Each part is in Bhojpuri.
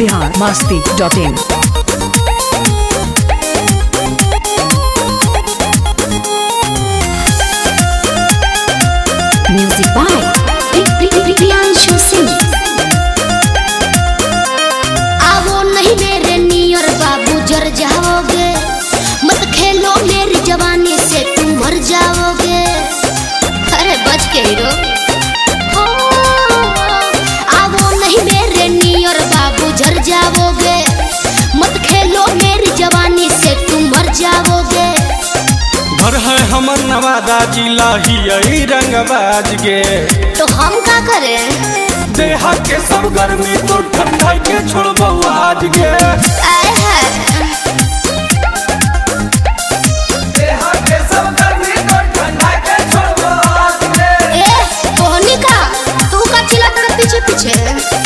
biharmasti.in। Music by Priyanshu Singh। आओ नहीं मेरे नियर बाबू जर जाओगे, मत खेलो मेरी जवानी से तुम मर जाओगे। अरे बच के हीरो। आओ नहीं मेरे नियर बाबू जर जाओगे, मत खेलो मेरी जवानी से तुम मर जाओगे। घर है हमर नवादा जिला ही रंगबाज गे, तो हम का करें? देहा के सब गर्मी तो ठंडा के छोड़बो आज गे। आए है देहा के सब गर्मी तो ठंडा के छोड़बो आज गे। ए कोहनी का तू का चिल्ला तेरे पीछे पीछे।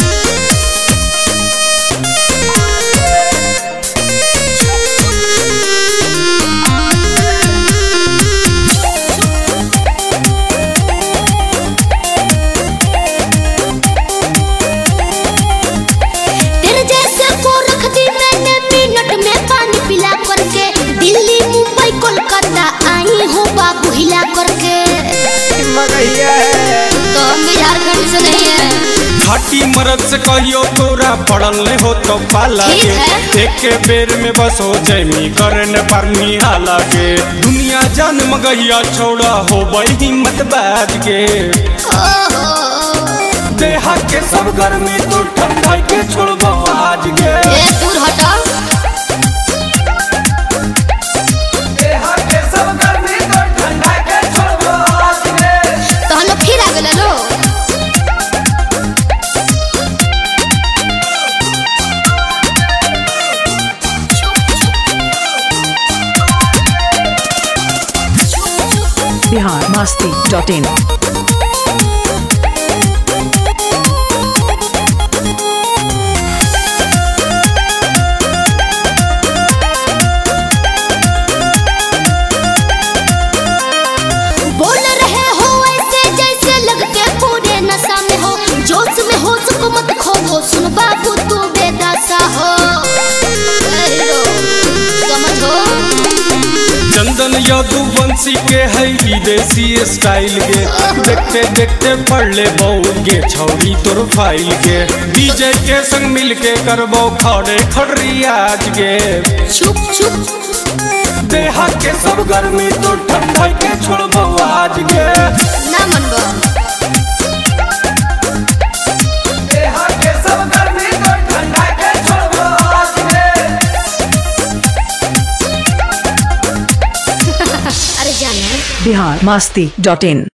तेरे जैसे को रख दी मैंने मिनट में पानी पिला करके। दिल्ली मुंबई कोलकाता आई हूँ बाबू हिला करके। मगैया तो हम भी झारखंड से नहीं है। घाटी मरद से कहियो तोरा पड़ल ले हो तो पाला ठीक के, है। एक के बेर में बस हो जमी करन पर निहाला के। दुनिया जान मगैया छोड़ा हो बई हिम्मत बाज के। ओहो देहा के सब गर्मी तो ठंडा के छोड़बो आज गे। ए दूर हटा। देहा के सब गर्मी तो ठंडा के छोड़बो आज गे। तो हम लोग फिर आ गए लो। biharmasti.in। बोल रहे हो ऐसे जैसे लगते पूरे नशा में हो। जोश में हो सुको मत खोवो, सुन बाबू तू बेदशा हो। हेलो समझो। चंदन यदुवंशी के है ई देसी स्टाइल के। देखते देखते पढ़ ले गे छौरी तोर फाइल के। डीजे के संग मिल के करबो खड़े खड़री आज गे। चुप चुप। देहा के सब गर्मी तो ठंडा के छोड़बो आज गे। ना मनबो। देहा के सब गर्मी तो ठंडा के छोड़बो आज गे। अरे जाने biharmasti.in।